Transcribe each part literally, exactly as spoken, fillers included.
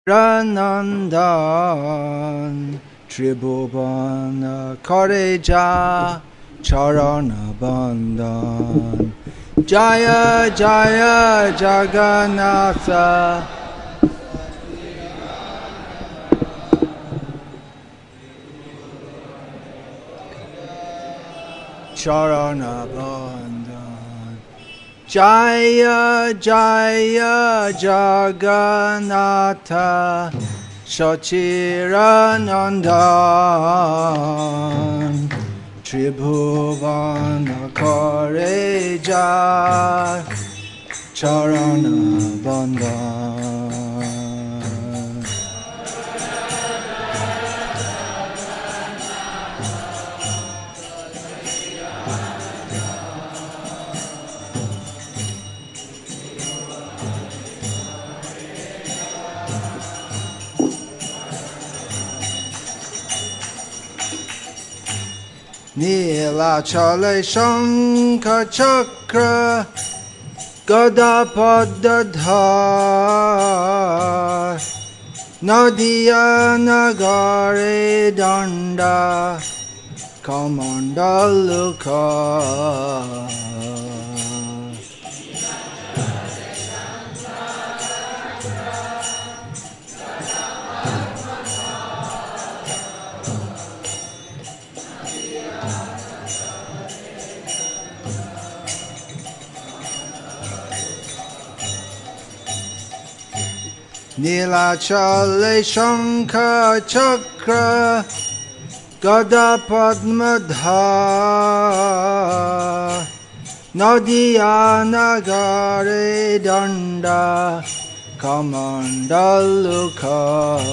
Ranandan Tribhuvana Kareja Charana Bandhan Jaya Jaya Jagannatha Charana Bandhan Jaya Jaya Jagannatha Sachiranandan Tribhuvana Kareja Charana Bandhan Nilachale Shankha Chakra Gada Padadhar Nadiya Nagare Danda Kamandaluka Nilachale Shankha Chakra Gada Padmadhar Nadiya Nagare Danda Kamandaluka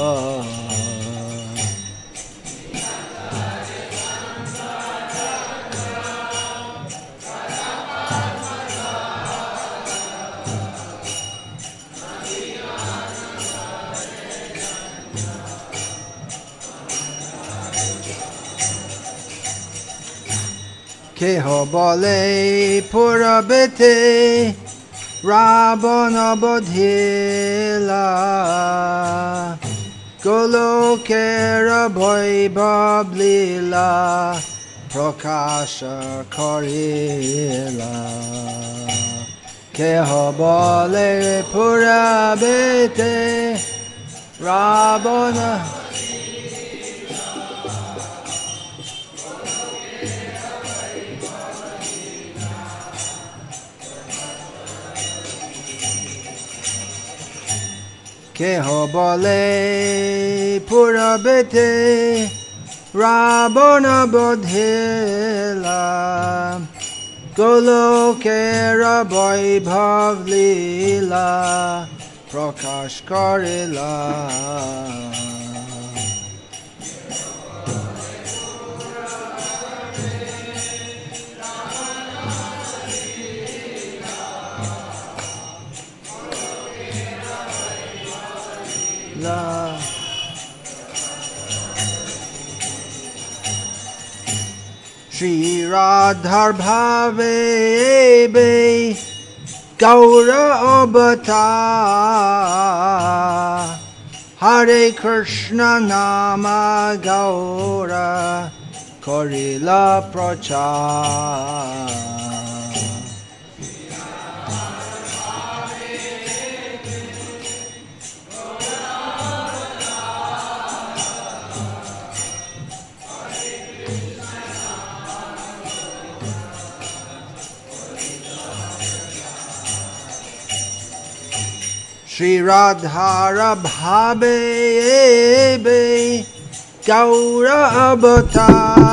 Keho bole purabete Rabana bodhila Golokera bhaibhav lila Prakasha karila Keho bole purabete Rabana Keho bole purabete Rabana bodhila Golokera bhaibhav lila Prakash karila La Shri Radhar Bhave Be Gaura Abata Hare Krishna Nama Gaura Korila Prachar Shri Radhara Bhave Be Gaura Abata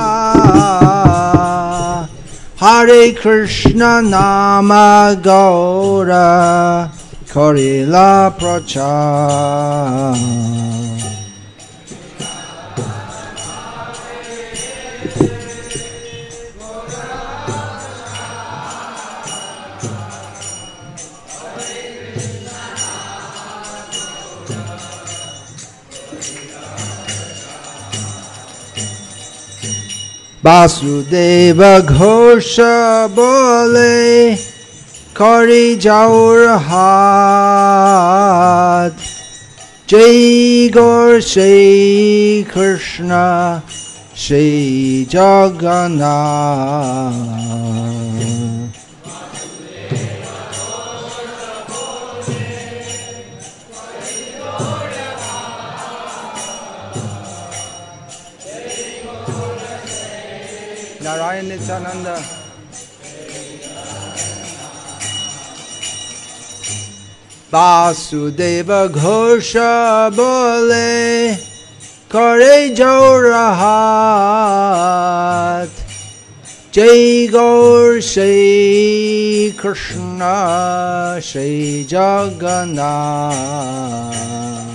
Hare Krishna Nama Gaura Korila Prachar Vasudeva Ghosha bole Kari Jaur Hat Jai Gaur Shri Krishna Shri Jagannath. Narayan Nityananda. Vasudeva Ghosha bole kare Jaurahat. Jai Gaur Shri Krishna Shri Jagannath.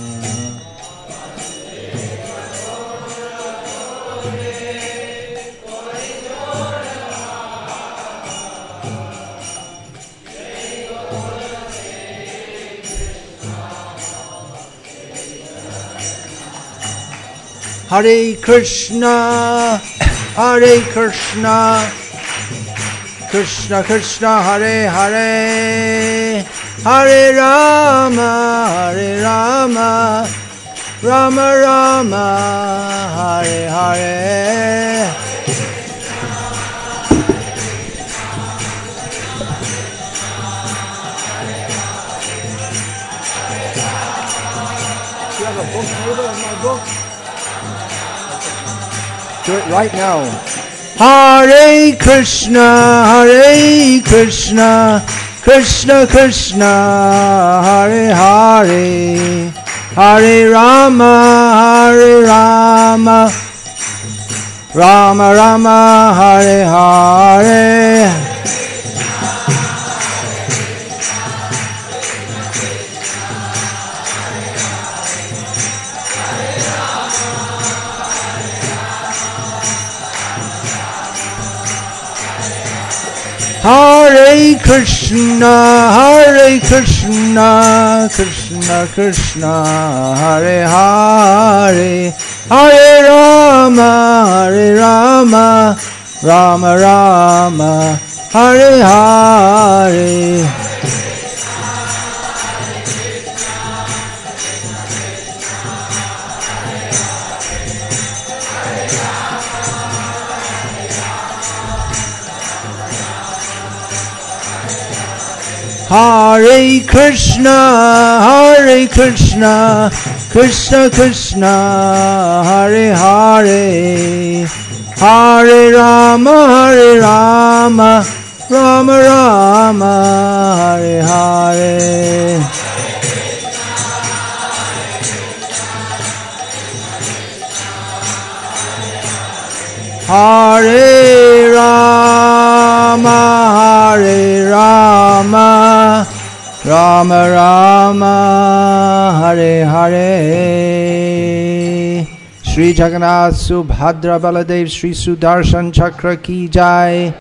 Hare Krishna, Hare Krishna, Krishna Krishna, Hare Hare, Hare Rama, Hare Rama, Rama Rama, Hare Hare. Do you have a book neighbor in my book? Do it right now. Hare Krishna, Hare Krishna, Krishna Krishna, Hare Hare, Hare Rama, Hare Rama, Rama Rama, Hare Hare. Hare Krishna, Hare Krishna, Krishna Krishna, Hare Hare, Hare Rama, Hare Rama, Rama Rama, Hare Hare. Hare Krishna, Hare Krishna, Krishna Krishna, Hare Hare, Hare Rama, Hare Rama, Rama Rama, Hare Hare. Hare Rama, Hare Rama, Rama Rama, Hare Hare. Shri Jagannath Subhadra Baladev Shri Sudarshan Chakra ki jai.